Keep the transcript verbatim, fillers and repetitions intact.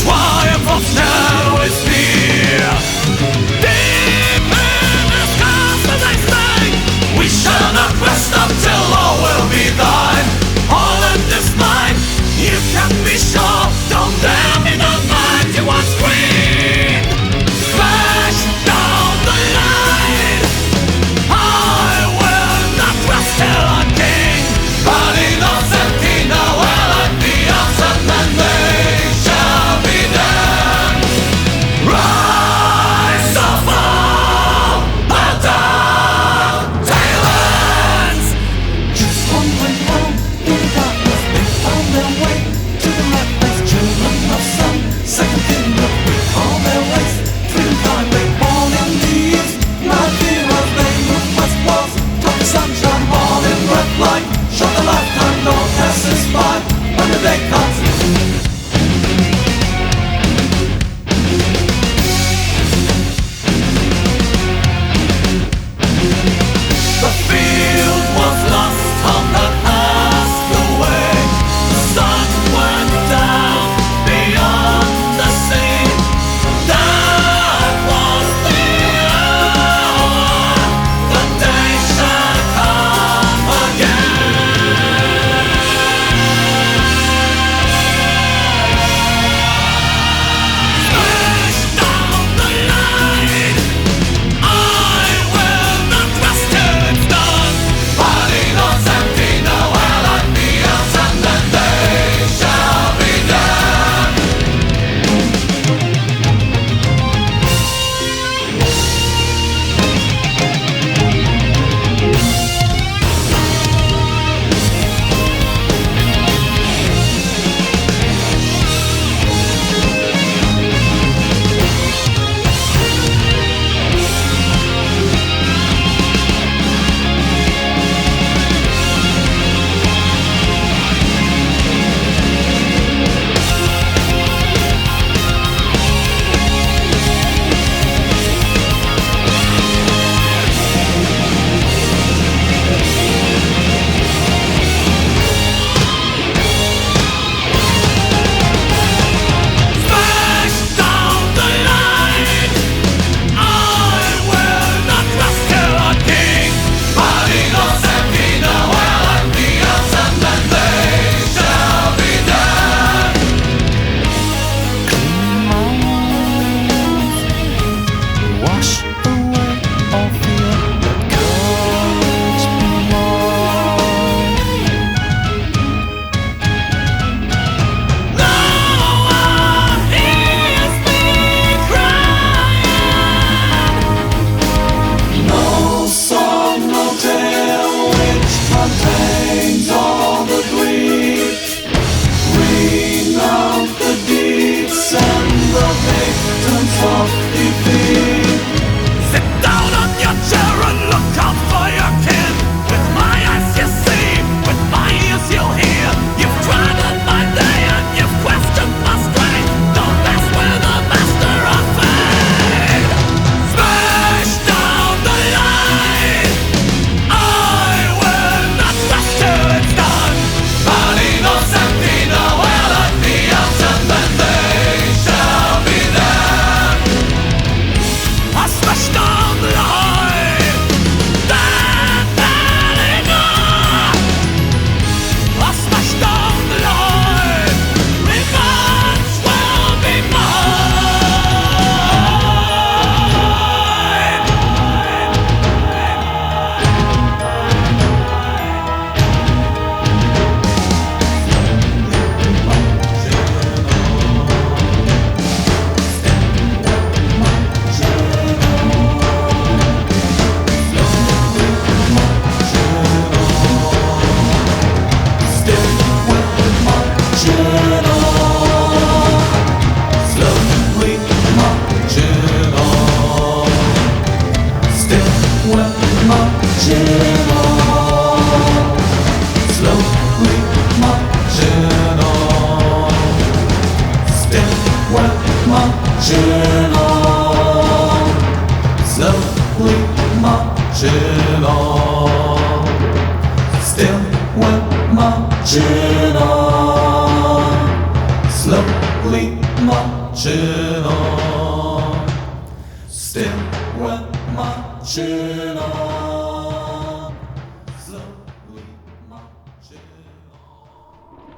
Triumph now is near. Deep in the skies as they sing, we shall not rest until all will be thine. Holland is mine, you can be sure. Don't dare me, don't mind, you want queen. Smash down the line. I will not rest till I'm king. Balinos empty now, well I'm the awesome, and they shall be done. Rise or fall, bow down, Talons. Just one went home in the darkness. They found their way to the right place. Children of sun, second kingdom. We call their race freedom highway. Born in the east, not heroes. They move west walls, talk the sunshine. Born in red light, show the lifetime. No passes by when the day comes. The field was lost on the past away. The sun went down beyond the sea. That was the hour. The day shall come again. Smash down the line. I will not rest till it's done. Balinos empty now, well I'm the else, and then they shall be done. Smash down the line. I will not rest till I'm king. Balinos empty now, well I'm the else, and then they shall be done. Wash away all fear, let courage be more. No one hears me crying. No song, no tale which contains all the grief. Renounce the deeds and the victims of defeat. Sit down on your chair and look out for your kin. With my eyes you see, with my ears you hear. You've trodden my day and you've questioned my strength. Don't mess with the master of fate. Smash down the line. I will not rest till it's done. Balinos empty now, well I'm the else, and then they shall be done. I smash down the line. That Balinos. I smash down the line. Revenge will be Slowly marching on. Still we're marching on. Slowly marching on. Still we're marching on. Slowly marching on. Still we're marching on. slowly marching on. Still we're marching on.